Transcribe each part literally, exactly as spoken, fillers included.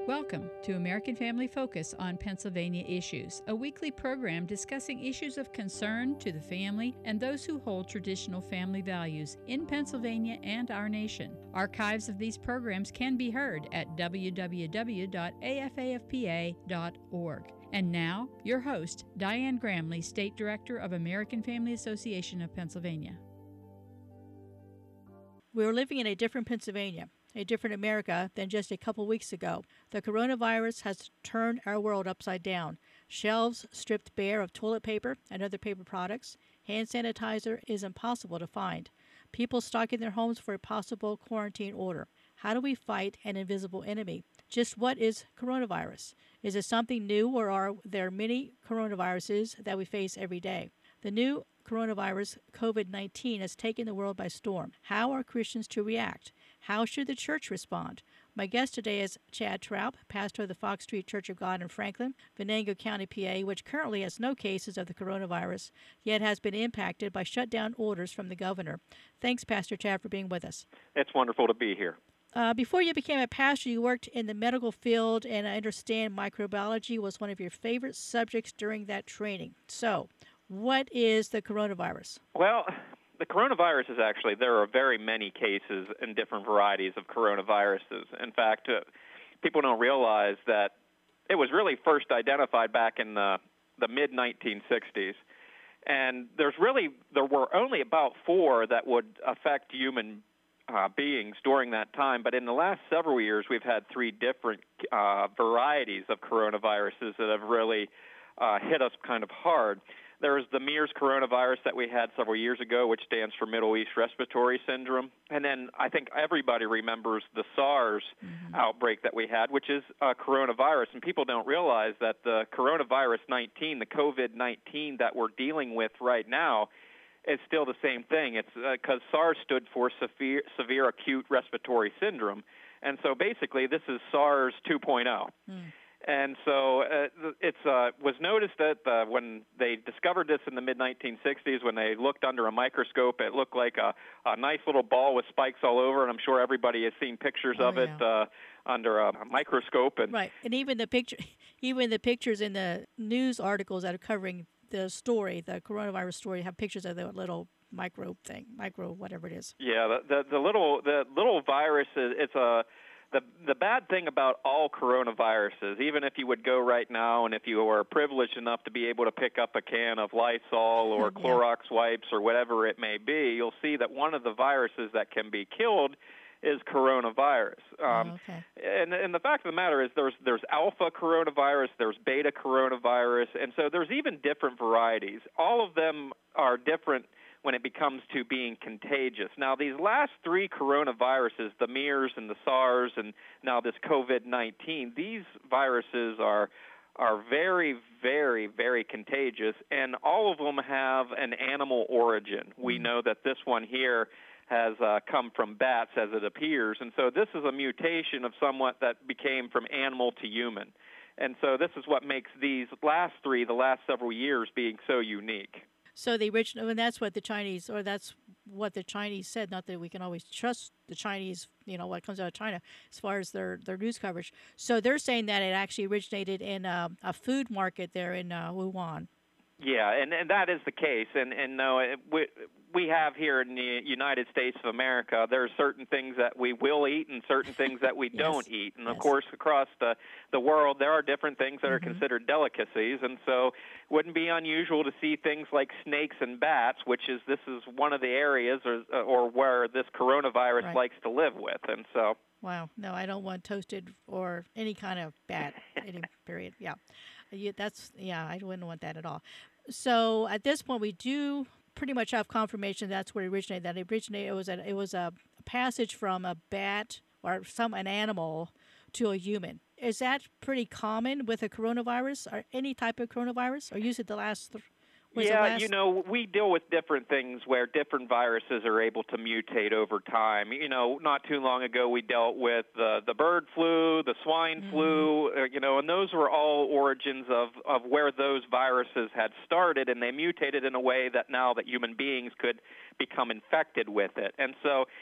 Welcome to American Family Focus on Pennsylvania Issues, a weekly program discussing issues of concern to the family and those who hold traditional family values in Pennsylvania and our nation. Archives of these programs can be heard at w w w dot a f a f p a dot org. And now, your host, Diane Gramley, State Director of American Family Association of Pennsylvania. We're living in a different Pennsylvania, a different America than just a couple weeks ago. The coronavirus has turned our world upside down. Shelves stripped bare of toilet paper and other paper products. Hand sanitizer is impossible to find. People stocking their homes for a possible quarantine order. How do we fight an invisible enemy? Just what is coronavirus? Is it something new, or are there many coronaviruses that we face every day? The new coronavirus, covid nineteen, has taken the world by storm. How are Christians to react? How should the church respond? My guest today is Chad Traub, pastor of the Fox Street Church of God in Franklin, Venango County, P A, which currently has no cases of the coronavirus, yet has been impacted by shutdown orders from the governor. Thanks, Pastor Chad, for being with us. It's wonderful to be here. Uh, before you became a pastor, you worked in the medical field, and I understand microbiology was one of your favorite subjects during that training. So, what is the coronavirus? Well, the coronavirus is actually, there are very many cases and different varieties of coronaviruses. In fact, uh, people don't realize that it was really first identified back in the, the mid nineteen sixties. And there's really, there were only about four that would affect human uh, beings during that time. But in the last several years, we've had three different uh, varieties of coronaviruses that have really uh, hit us kind of hard. There's the MERS coronavirus that we had several years ago, which stands for Middle East Respiratory Syndrome. And then I think everybody remembers the SARS mm-hmm. outbreak that we had, which is a coronavirus. And people don't realize that the coronavirus nineteen, the covid nineteen that we're dealing with right now, is still the same thing. It's because uh, SARS stood for severe, severe acute respiratory syndrome. And so basically this is SARS two point oh. Mm. And so uh, it uh, was noticed that uh, when they discovered this in the mid nineteen sixties, when they looked under a microscope, it looked like a, a nice little ball with spikes all over, and I'm sure everybody has seen pictures oh, of yeah. it uh, under a microscope. And right, and even the picture, even the pictures in the news articles that are covering the story, the coronavirus story, have pictures of the little micro thing, micro whatever it is. Yeah, the the, the little the little virus is it's a The the bad thing about all coronaviruses, even if you would go right now and if you are privileged enough to be able to pick up a can of Lysol or yeah. Clorox wipes or whatever it may be, you'll see that one of the viruses that can be killed is coronavirus. Um, oh, okay. and, and the fact of the matter is there's there's alpha coronavirus, there's beta coronavirus, and so there's even different varieties. All of them are different when it becomes to being contagious. Now, these last three coronaviruses, the MERS and the SARS and now this covid nineteen, these viruses are are very, very, very contagious, and all of them have an animal origin. We know that this one here has uh, come from bats, as it appears, and so this is a mutation of somewhat that became from animal to human. And so this is what makes these last three, the last several years, being so unique. So the original, and that's what the Chinese, or that's what the Chinese said, not that we can always trust the Chinese, you know, what comes out of China as far as their, their news coverage. So they're saying that it actually originated in uh, a food market there in uh, Wuhan. Yeah, and, and that is the case. And, and no, it, we, we have here in the United States of America, there are certain things that we will eat and certain things that we yes. don't eat. And, yes. of course, across the, the world, there are different things that mm-hmm. are considered delicacies. And so it wouldn't be unusual to see things like snakes and bats, which is this is one of the areas or, or where this coronavirus right. likes to live with. And so... Wow. No, I don't want toasted or any kind of bat, any period. Yeah. You, that's, yeah, I wouldn't want that at all. So at this point, we do pretty much have confirmation that's where it originated. That it originated, it was a, it was a passage from a bat or some an animal to a human. Is that pretty common with a coronavirus or any type of coronavirus? Or you said the last... Th- Was yeah, last... you know, we deal with different things where different viruses are able to mutate over time. You know, not too long ago we dealt with uh, the bird flu, the swine mm-hmm. flu, uh, you know, and those were all origins of, of where those viruses had started, and they mutated in a way that now that human beings could become infected with it. And so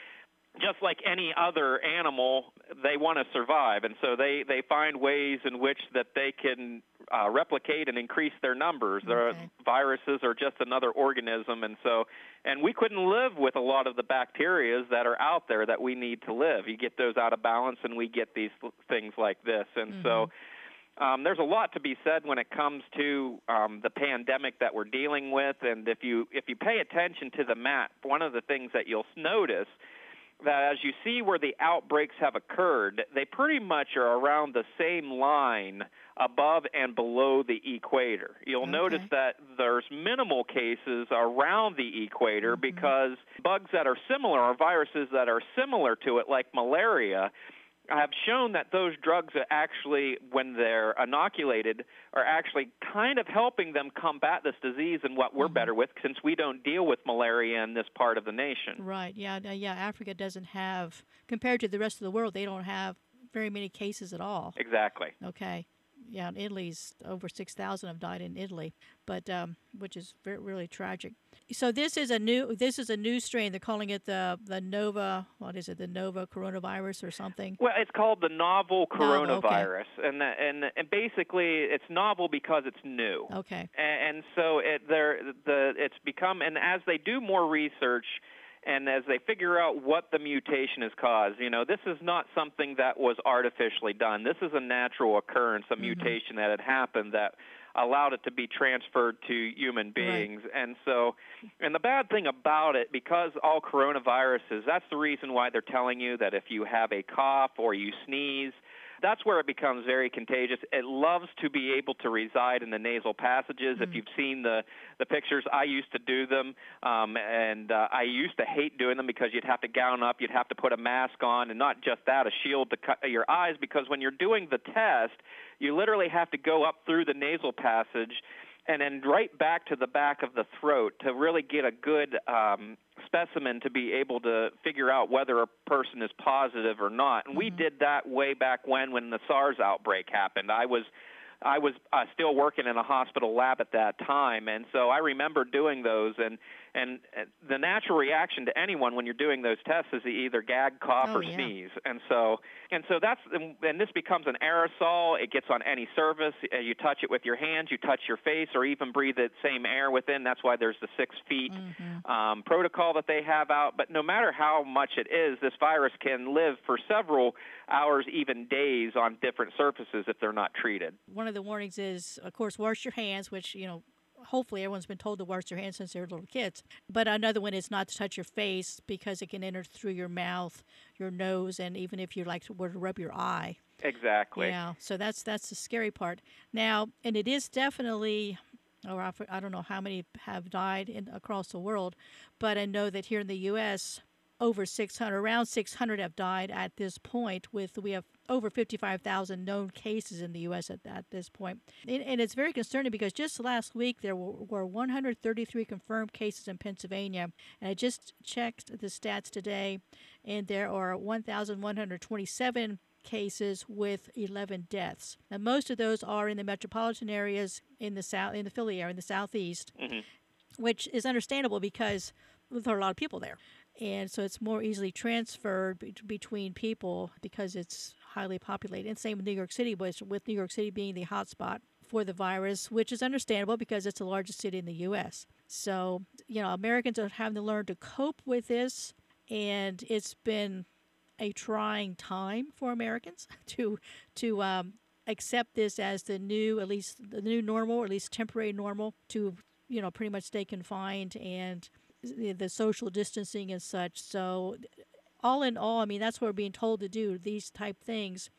just like any other animal, they want to survive, and so they, they find ways in which that they can uh, replicate and increase their numbers. Okay. The viruses are just another organism, and so and we couldn't live with a lot of the bacteria that are out there that we need to live. You get those out of balance, and we get these things like this, and mm-hmm. so. Um, there's a lot to be said when it comes to um, the pandemic that we're dealing with, and if you if you pay attention to the map, one of the things that you'll notice that as you see where the outbreaks have occurred, they pretty much are around the same line above and below the equator. You'll okay. notice that there's minimal cases around the equator mm-hmm. because bugs that are similar or viruses that are similar to it, like malaria, have shown that those drugs are actually, when they're inoculated, are actually kind of helping them combat this disease and what we're mm-hmm. better with, since we don't deal with malaria in this part of the nation. Right, yeah, yeah, Africa doesn't have, compared to the rest of the world, they don't have very many cases at all. Exactly. Okay. Yeah, in Italy's over six thousand have died in Italy, but um, which is very, really tragic. So this is a new this is a new strain. They're calling it the the Nova. What is it? The Nova coronavirus or something? Well, it's called the novel coronavirus, novel, okay. and the, and and basically it's novel because it's new. Okay. And, and so it there the it's become, and as they do more research. And as they figure out what the mutation has caused, you know, this is not something that was artificially done. This is a natural occurrence, a mm-hmm. mutation that had happened that allowed it to be transferred to human beings. Right. And so, and the bad thing about it, because all coronaviruses, that's the reason why they're telling you that if you have a cough or you sneeze, that's where it becomes very contagious. It loves to be able to reside in the nasal passages. Mm. If you've seen the, the pictures, I used to do them, um, and uh, I used to hate doing them because you'd have to gown up, you'd have to put a mask on, and not just that, a shield to cut your eyes, because when you're doing the test, you literally have to go up through the nasal passage and then right back to the back of the throat to really get a good um, specimen to be able to figure out whether a person is positive or not. And mm-hmm. we did that way back when, when the SARS outbreak happened. I was I was uh, still working in a hospital lab at that time, and so I remember doing those. And, and the natural reaction to anyone when you're doing those tests is to either gag, cough, oh, or yeah. sneeze. And so, and so that's, and this becomes an aerosol. It gets on any surface. You touch it with your hands, you touch your face, or even breathe the same air within. That's why there's the six feet mm-hmm. um, protocol that they have out. But no matter how much it is, this virus can live for several hours, even days, on different surfaces if they're not treated. One of the warnings is, of course, wash your hands, which, you know, hopefully everyone's been told to wash their hands since they're little kids. But another one is not to touch your face because it can enter through your mouth, your nose, and even if you like to, were to rub your eye. Exactly. Yeah, so that's that's the scary part. Now, and it is definitely, or I, I don't know how many have died in, across the world, but I know that here in the U S, over six hundred, around six hundred have died at this point. With we have over fifty-five thousand known cases in the U S at, at this point. And, and it's very concerning because just last week there were, were one hundred thirty-three confirmed cases in Pennsylvania. And I just checked the stats today, and there are one thousand one hundred twenty-seven cases with eleven deaths. Now, most of those are in the metropolitan areas in the south, in the Philly area, in the southeast, mm-hmm. which is understandable because there are a lot of people there. And so it's more easily transferred be- between people because it's highly populated. And same with New York City, but with New York City being the hot spot for the virus, which is understandable because it's the largest city in the U S. So, you know, Americans are having to learn to cope with this, and it's been a trying time for Americans to to um, accept this as the new, at least the new normal, or at least temporary normal, to, you know, pretty much stay confined and the social distancing and such. So all in all, I mean, that's what we're being told to do, these type things.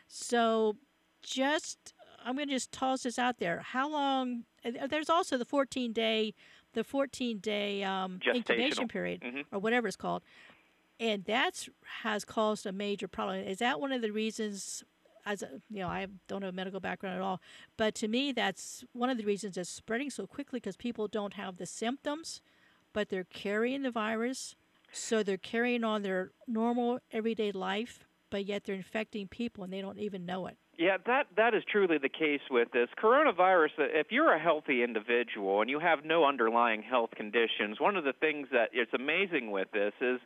So just, I'm going to just toss this out there. How long, there's also the fourteen-day, the fourteen-day um, incubation period, mm-hmm. or whatever it's called. And that's has caused a major problem. Is that one of the reasons, as a, you know, I don't have a medical background at all, but to me, that's one of the reasons it's spreading so quickly because people don't have the symptoms, but they're carrying the virus, so they're carrying on their normal everyday life, but yet they're infecting people and they don't even know it. Yeah, that that is truly the case with this coronavirus. If you're a healthy individual and you have no underlying health conditions, one of the things that is amazing with this is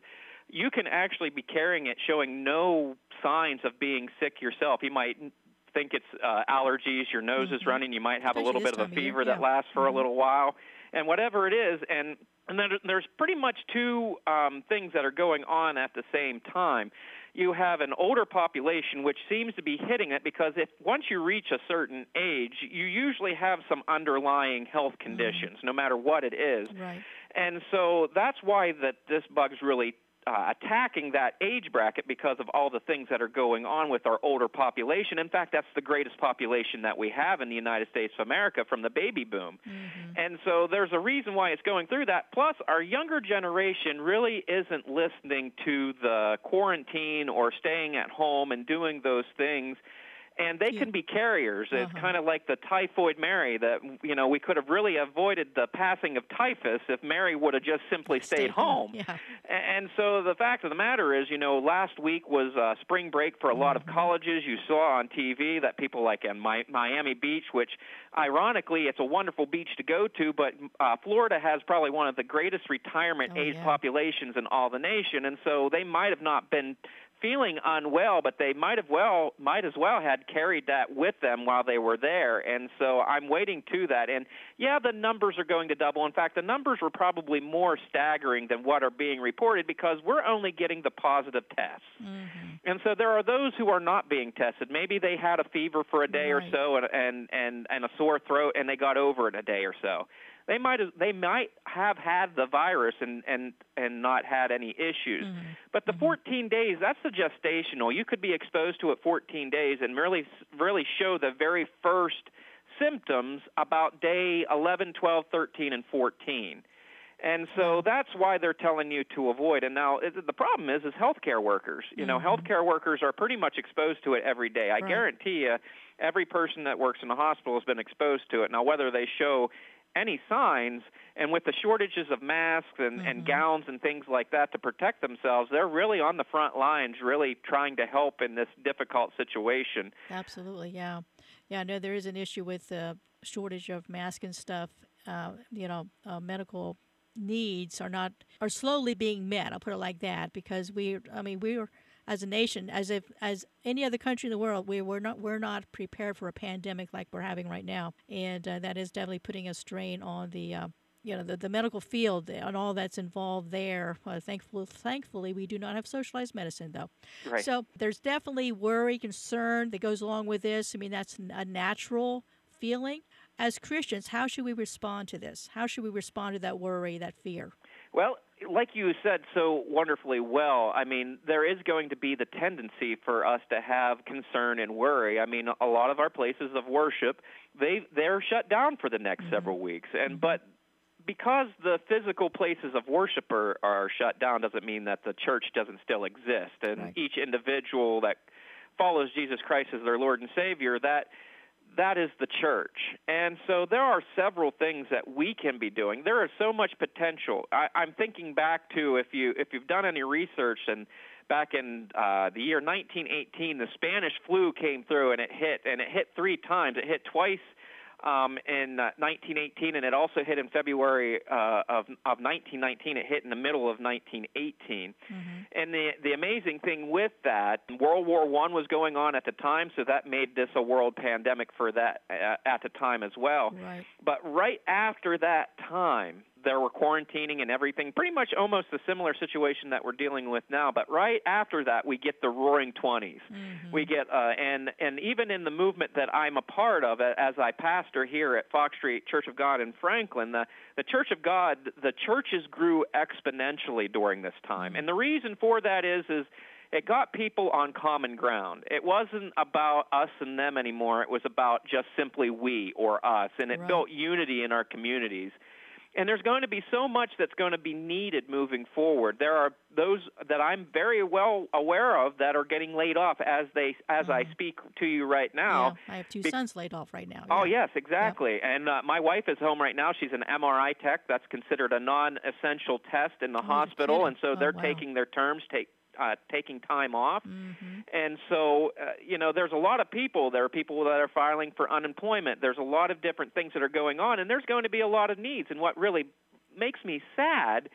you can actually be carrying it showing no signs of being sick yourself. You might think it's uh, allergies, your nose mm-hmm. is running, you might have Especially a little bit of a fever of year, that yeah. lasts for mm-hmm. a little while, and whatever it is. And, and then there's pretty much two um, things that are going on at the same time. You have an older population which seems to be hitting it because if once you reach a certain age, you usually have some underlying health conditions, mm-hmm. no matter what it is. Right. And so that's why that this bug's really Uh, attacking that age bracket because of all the things that are going on with our older population. In fact, that's the greatest population that we have in the United States of America from the baby boom. Mm-hmm. And so there's a reason why it's going through that. Plus, our younger generation really isn't listening to the quarantine or staying at home and doing those things. And they can be carriers. It's uh-huh. kind of like the typhoid Mary that, you know, we could have really avoided the passing of typhus if Mary would have just simply Stay stayed home. home. Yeah. And so the fact of the matter is, you know, last week was uh, spring break for a lot mm-hmm. of colleges. You saw on T V that people like in Mi- Miami Beach, which ironically it's a wonderful beach to go to, but uh, Florida has probably one of the greatest retirement oh, age yeah. populations in all the nation. And so they might have not been feeling unwell, but they might have well might as well had carried that with them while they were there. And so I'm waiting to that. And yeah, the numbers are going to double. In fact, the numbers were probably more staggering than what are being reported because we're only getting the positive tests. Mm-hmm. And so there are those who are not being tested. Maybe they had a fever for a day right. or so and, and and and a sore throat and they got over it in a day or so. They might have, they might have had the virus and, and, and not had any issues. Mm-hmm. But the mm-hmm. fourteen days, that's the gestational. You could be exposed to it fourteen days and really really show the very first symptoms about day eleven, twelve, thirteen, and fourteen. And so that's why they're telling you to avoid. And now it, the problem is, is healthcare workers. You know, mm-hmm. healthcare workers are pretty much exposed to it every day. I right. guarantee you every person that works in the hospital has been exposed to it. Now, whether they show any signs, and with the shortages of masks and, mm-hmm. and gowns and things like that to protect themselves, they're really on the front lines really trying to help in this difficult situation. Absolutely, yeah. Yeah, I know there is an issue with the shortage of masks and stuff. Uh, you know, uh, medical needs are not are slowly being met. I'll put it like that because we, I mean, we are as a nation, as if as any other country in the world, we we're not we're not prepared for a pandemic like we're having right now, and uh, that is definitely putting a strain on the. Uh, You know, the, the medical field and all that's involved there. Uh, thankfully, thankfully, we do not have socialized medicine, though. Right. So there's definitely worry, concern that goes along with this. I mean, that's a natural feeling. As Christians, how should we respond to this? How should we respond to that worry, that fear? Well, like you said so wonderfully well, I mean, there is going to be the tendency for us to have concern and worry. I mean, a lot of our places of worship, they, they're shut down for the next mm-hmm. several weeks. And mm-hmm. But because the physical places of worship are, are shut down doesn't mean that the church doesn't still exist. And right. each individual that follows Jesus Christ as their Lord and Savior, that that is the church. And so there are several things that we can be doing. There is so much potential. I, I'm thinking back to if, you, if you've done any research, and back in uh, the year nineteen eighteen, the Spanish flu came through and it hit, and it hit three times. It hit twice Um, in uh, nineteen eighteen, and it also hit in February uh, of, of nineteen nineteen. It hit in the middle of nineteen eighteen. Mm-hmm. And the the amazing thing with that, World War One was going on at the time, so that made this a world pandemic for that uh, at the time as well. Right. But right after that time, there were quarantining and everything, pretty much almost a similar situation that we're dealing with now. But right after that, we get the Roaring Twenties. Mm-hmm. We get, uh, and and even in the movement that I'm a part of, as I pastor here at Fox Street Church of God in Franklin, the the Church of God, the churches grew exponentially during this time, mm-hmm. and the reason for that is is. It got people on common ground. It wasn't about us and them anymore. It was about just simply we or us, and it right. built unity in our communities. And there's going to be so much that's going to be needed moving forward. There are those that I'm very well aware of that are getting laid off as they as mm. I speak to you right now. Yeah, I have two Be- sons laid off right now. Oh, yeah. yes, exactly. Yep. And uh, my wife is home right now. She's an M R I tech. That's considered a non-essential test in the oh, hospital, and so they're oh, wow. taking their terms, take Uh, taking time off. Mm-hmm. And so, uh, you know, there's a lot of people. There are people that are filing for unemployment. There's a lot of different things that are going on, and there's going to be a lot of needs. And what really makes me sad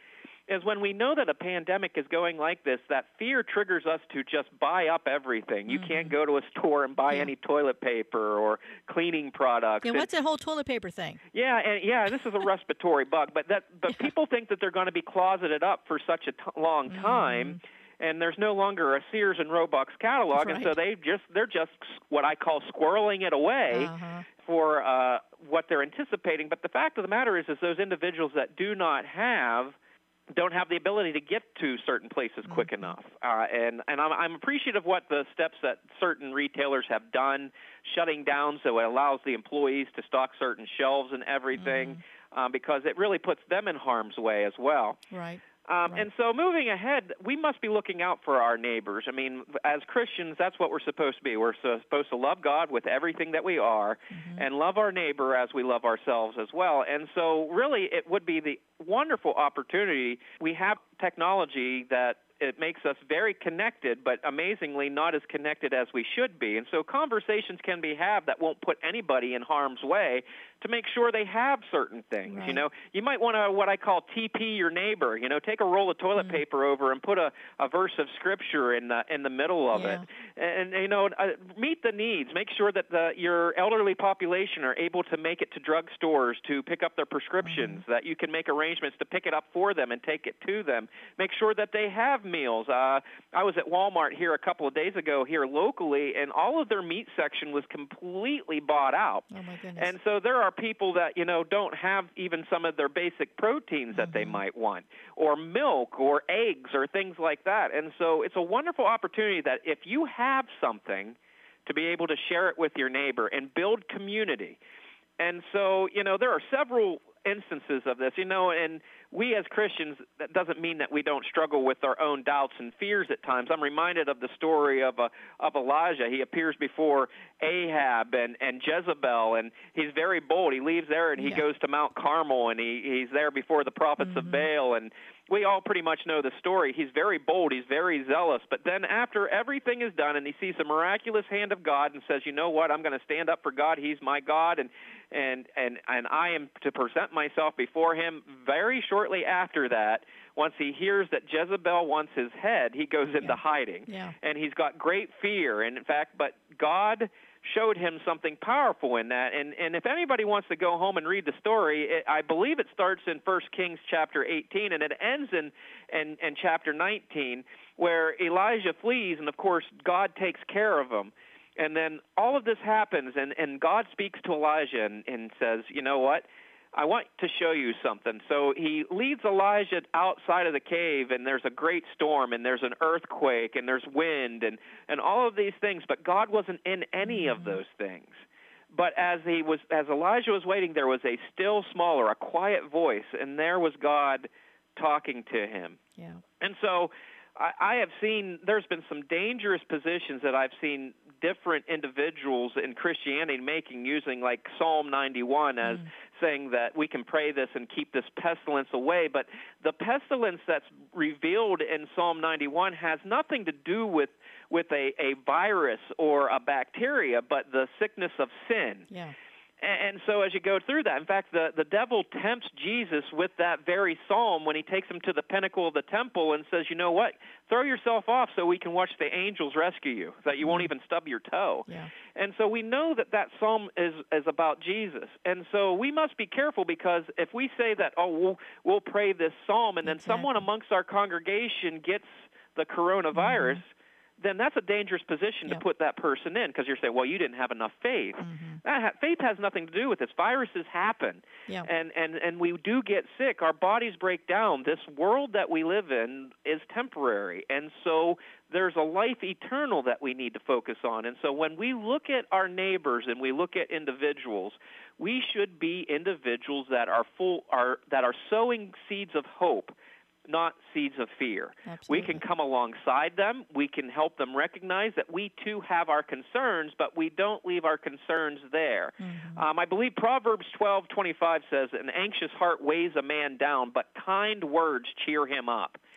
is when we know that a pandemic is going like this, that fear triggers us to just buy up everything. You mm-hmm. can't go to a store and buy yeah. any toilet paper or cleaning products. Yeah, what's that whole toilet paper thing? Yeah, and yeah, this is a respiratory bug, but that but yeah. people think that they're going to be closeted up for such a t- long time. Mm-hmm. And there's no longer a Sears and Roebuck's catalog, right. and so they just they're just what I call squirreling it away uh-huh. for uh, what they're anticipating. But the fact of the matter is, is those individuals that do not have don't have the ability to get to certain places quick mm-hmm. enough. Uh, and and I'm, I'm appreciative of what the steps that certain retailers have done, shutting down so it allows the employees to stock certain shelves and everything, mm-hmm. uh, because it really puts them in harm's way as well. Right. Um, right. And so moving ahead, we must be looking out for our neighbors. I mean, as Christians, that's what we're supposed to be. We're supposed to love God with everything that we are mm-hmm. and love our neighbor as we love ourselves as well. And so really it would be the wonderful opportunity. We have technology that it makes us very connected, but amazingly not as connected as we should be. And so conversations can be had that won't put anybody in harm's way to make sure they have certain things. Right. You know, you might want to, what I call T P your neighbor, you know, take a roll of toilet mm-hmm. paper over and put a, a verse of scripture in the, in the middle of yeah. it. And, you know, uh, meet the needs. Make sure that the, your elderly population are able to make it to drugstores to pick up their prescriptions, mm-hmm. that you can make arrangements to pick it up for them and take it to them. Make sure that they have meals. Uh, I was at Walmart here a couple of days ago here locally, and all of their meat section was completely bought out. Oh, my goodness. And so there are people that, you know, don't have even some of their basic proteins mm-hmm. that they might want, or milk or eggs or things like that. And so it's a wonderful opportunity that if you have something, to be able to share it with your neighbor and build community. And so, you know, there are several instances of this, you know, and we as Christians, that doesn't mean that we don't struggle with our own doubts and fears at times. I'm reminded of the story of uh, of Elijah. He appears before Ahab and, and Jezebel, and he's very bold. He leaves there and he yeah. goes to Mount Carmel, and he, he's there before the prophets mm-hmm. of Baal, and we all pretty much know the story. He's very bold. He's very zealous. But then after everything is done and he sees the miraculous hand of God and says, you know what, I'm going to stand up for God. He's my God, and and and, and I am to present myself before him. Very shortly after that, once he hears that Jezebel wants his head, he goes into yeah. hiding. Yeah. And he's got great fear. And in fact, but God showed him something powerful in that. And and if anybody wants to go home and read the story, it, I believe it starts in First Kings chapter eighteen, and it ends in, in, in chapter nineteen, where Elijah flees, and of course God takes care of him. And then all of this happens, and, and God speaks to Elijah and, and says, you know what? I want to show you something. So he leads Elijah outside of the cave, and there's a great storm, and there's an earthquake, and there's wind, and, and all of these things. But God wasn't in any of those things. But as he was, as Elijah was waiting, there was a still smaller, a quiet voice, and there was God talking to him. Yeah. And so I, I have seen, there's been some dangerous positions that I've seen different individuals in Christianity making, using like Psalm ninety-one as mm. saying that we can pray this and keep this pestilence away. But the pestilence that's revealed in Psalm ninety-one has nothing to do with, with a, a virus or a bacteria, but the sickness of sin. Yeah. And so as you go through that, in fact, the, the devil tempts Jesus with that very psalm when he takes him to the pinnacle of the temple and says, you know what, throw yourself off so we can watch the angels rescue you, so that you won't even stub your toe. Yeah. And so we know that that psalm is, is about Jesus. And so we must be careful, because if we say that, oh, we'll, we'll pray this psalm, and then exactly. someone amongst our congregation gets the coronavirus, mm-hmm. then that's a dangerous position yep. to put that person in, because you're saying, well, you didn't have enough faith. Mm-hmm. That ha- faith has nothing to do with this. Viruses happen, yep. and, and, and we do get sick. Our bodies break down. This world that we live in is temporary, and so there's a life eternal that we need to focus on. And so when we look at our neighbors and we look at individuals, we should be individuals that are full, are that are sowing seeds of hope, not seeds of fear. Absolutely. We can come alongside them. We can help them recognize that we too have our concerns, but we don't leave our concerns there. Mm-hmm. Um, I believe Proverbs twelve twenty-five says, an anxious heart weighs a man down, but kind words cheer him up.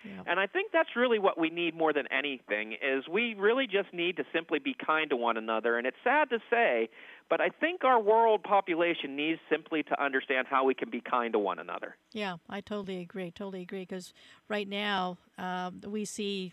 Yeah. And I think that's really what we need more than anything, is we really just need to simply be kind to one another. And it's sad to say, but I think our world population needs simply to understand how we can be kind to one another. Yeah, I totally agree. Totally agree. Because right now um, we see,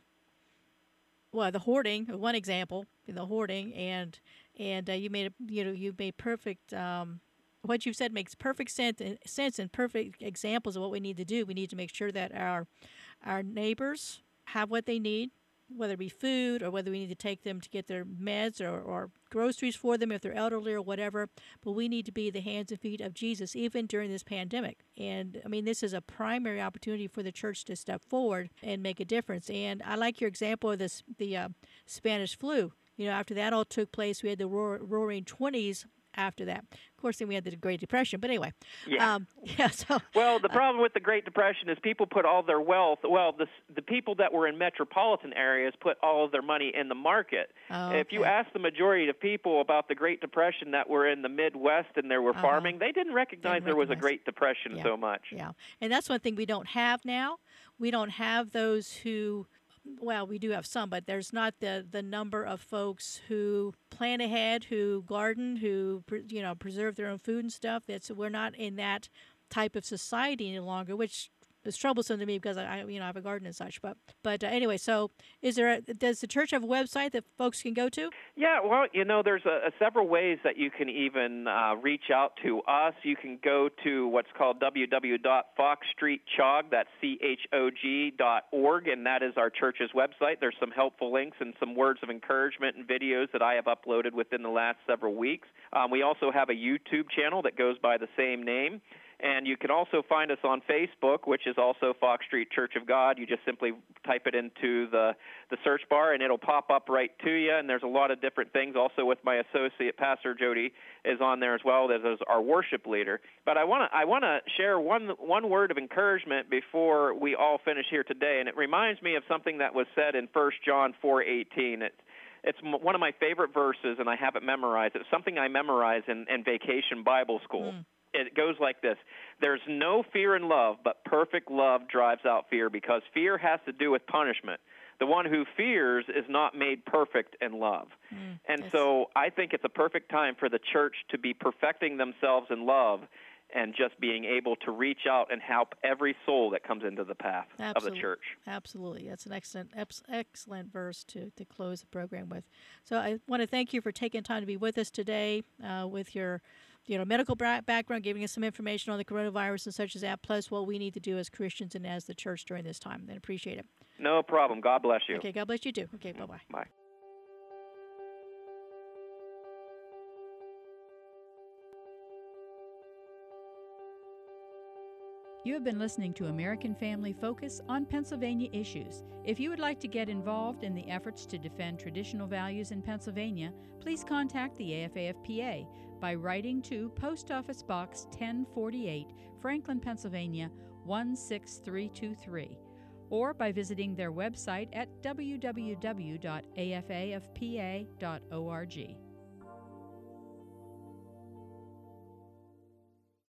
well, the hoarding. One example, the hoarding, and and uh, you made a, you know you made perfect. Um, what you've said makes perfect sense, sense and perfect examples of what we need to do. We need to make sure that our our neighbors have what they need, whether it be food or whether we need to take them to get their meds or, or groceries for them if they're elderly or whatever. But we need to be the hands and feet of Jesus even during this pandemic. And, I mean, this is a primary opportunity for the church to step forward and make a difference. And I like your example of this, the uh, Spanish flu. You know, after that all took place, we had the roar, roaring twenties after that. Of course, then we had the Great Depression. But anyway, yeah. Um, yeah. So well, the uh, problem with the Great Depression is people put all their wealth. Well, the the people that were in metropolitan areas put all of their money in the market. oh, If you okay. ask the majority of people about the Great Depression that were in the Midwest and they were Uh-huh. farming, they didn't recognize Didn't there was a recognize. Great Depression Yeah. so much. Yeah, and that's one thing we don't have now. We don't have those who, well, we do have some, but there's not the, the number of folks who plan ahead, who garden, who pre- you know preserve their own food and stuff. That's we're not in that type of society any longer, which is troublesome to me because I, I you know I have a garden and such. But but uh, anyway, so is there? A, does the church have a website that folks can go to? Yeah, well, you know, there's a, a several ways that you can even uh, reach out to us. You can go to what's called w w w dot fox street chog, that's C H O G dot org, and that is our church's website. There's some helpful links and some words of encouragement and videos that I have uploaded within the last several weeks. Um, we also have a YouTube channel that goes by the same name. And you can also find us on Facebook, which is also Fox Street Church of God. You just simply type it into the, the search bar, and it'll pop up right to you. And there's a lot of different things. Also with my associate, Pastor Jody, is on there as well as our worship leader. But I want to I want to share one one word of encouragement before we all finish here today. And it reminds me of something that was said in First John four eighteen. It, It's one of my favorite verses, and I have it memorized. It's something I memorized in, in vacation Bible school. Mm. It goes like this: there's no fear in love, but perfect love drives out fear, because fear has to do with punishment. The one who fears is not made perfect in love. Mm, and yes. So I think it's a perfect time for the church to be perfecting themselves in love and just being able to reach out and help every soul that comes into the path Absolutely. of the church. Absolutely. That's an excellent excellent verse to, to close the program with. So I want to thank you for taking time to be with us today uh, with your you know, medical background, giving us some information on the coronavirus and such as that, plus what we need to do as Christians and as the church during this time. I appreciate it. No problem. God bless you. Okay, God bless you too. Okay, bye-bye. Bye. You have been listening to American Family Focus on Pennsylvania issues. If you would like to get involved in the efforts to defend traditional values in Pennsylvania, please contact the A F A F P A by writing to Post Office Box ten forty-eight, Franklin, Pennsylvania one six three two three, or by visiting their website at w w w dot a f a f p a dot org.